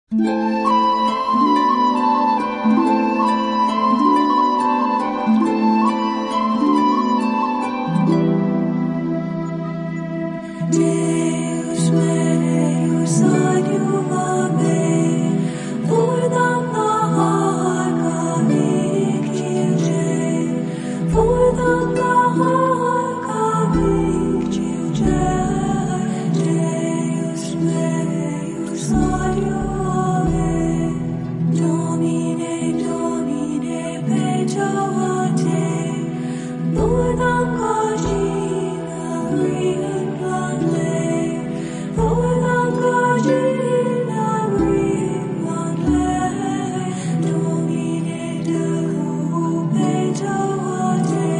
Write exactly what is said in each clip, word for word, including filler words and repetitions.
Deus meus adiuvame, vurdam nahar kavik chilje, vurdam nahar kavik chilje. Deus meus adiuvame, Domine, Domine petovate, vurdam cogina rimande, vurdam cogina rimande. Domine Deo petovate.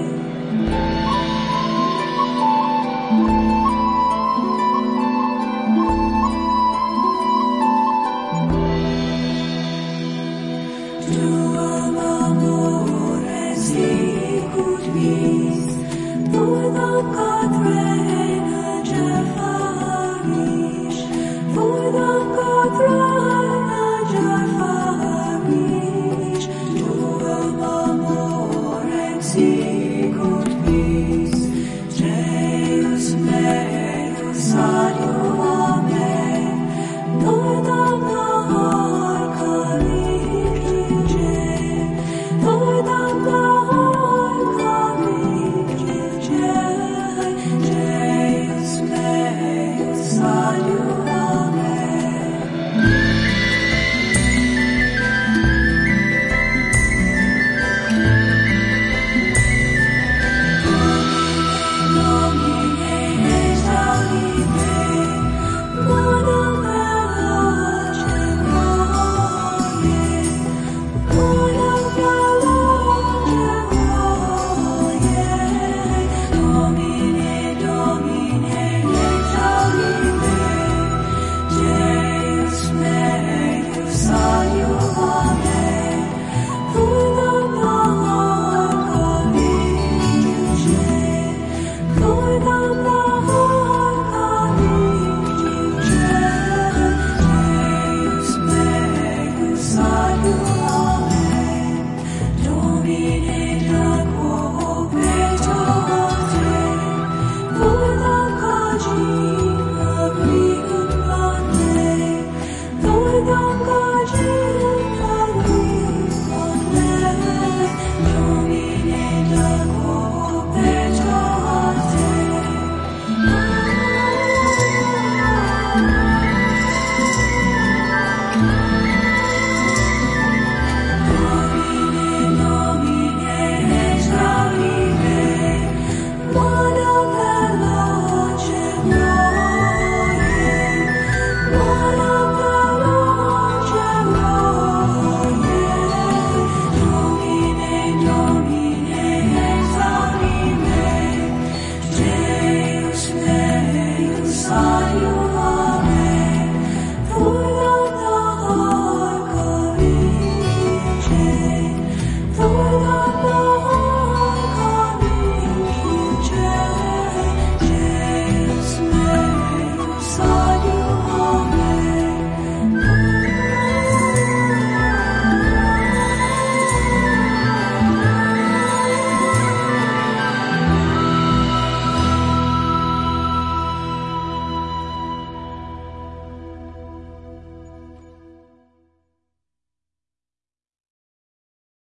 Tuam amore sicut vis, vurdam Catrina Jefarish, vurdam Catrina Jefarish. Tuam amore sicut vis, Deus meus adiuvame, vurdam